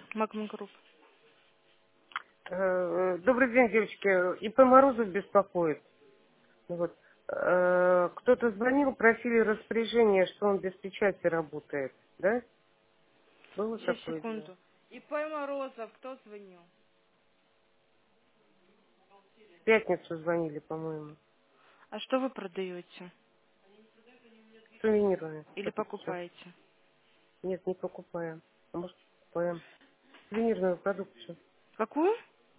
Магнум Групп. Добрый день, девочки. ИП Морозов беспокоит. Вот. Кто-то звонил, просили распоряжение, что он без печати работает. Да? Было Сейчас, такое дело? секунду. ИП Морозов, кто звонил? В пятницу звонили, по-моему. А что вы продаете? Сувенирную Или продукцию. покупаете? Нет, не покупаем. А может, покупаем. Сувенирную продукцию. Какую?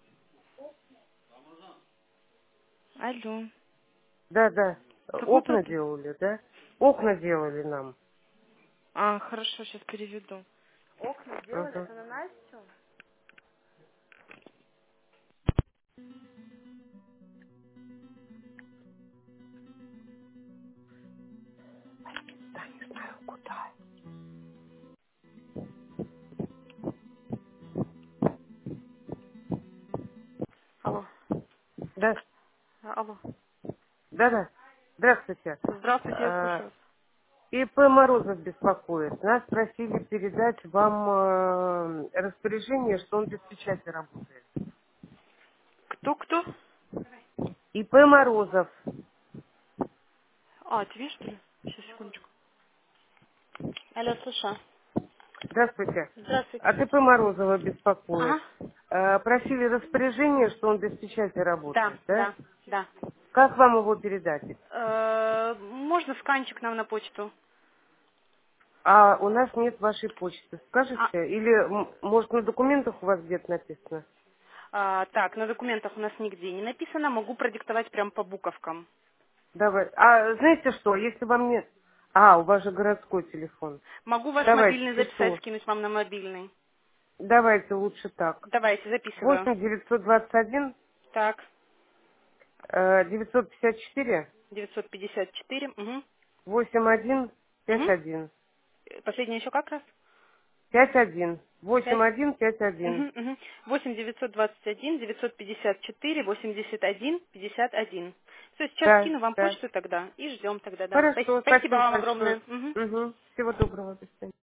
Алло. Да, да. Какую Окна продаете? делали, да? Окна делали нам. А, хорошо, сейчас переведу. Окна делали, Ага. это на Настю? Алло. Да, Алло. да, да. Здравствуйте. Здравствуйте, я Э, слушаю. ИП Морозов беспокоит. Нас просили передать вам распоряжение, что он без печати работает. Кто? ИП Морозов. А, тебе что ли? Сейчас, секундочку. Алло, слушаю. Здравствуйте. Здравствуйте. От ИП Морозова беспокоит. Ага. Просили распоряжение, что он без печати Да, работает, да? да, да. Как вам его передать? Можно сканчик нам на почту? А у нас нет вашей почты. А, Скажете? Или, может, на документах у вас где-то написано? так, на документах у нас нигде не написано, могу продиктовать прям по буковкам. Давай. А знаете что, если вам нет... А, у вас же городской телефон. Могу ваш Давайте, мобильный записать, пишу. скинуть вам на мобильный. Давайте лучше так. Давайте, записываю. 8 921 Так, 954 954. Угу. 81 Угу. 51. Последнее еще как раз? 51. 5. 8151. Угу, угу. 8 921 954 81 51. Все, сейчас Да, скину вам да. почту тогда и ждем тогда, да. Хорошо, Спасибо спасибо вам большое. огромное. Угу. Угу. Всего доброго, до свидания.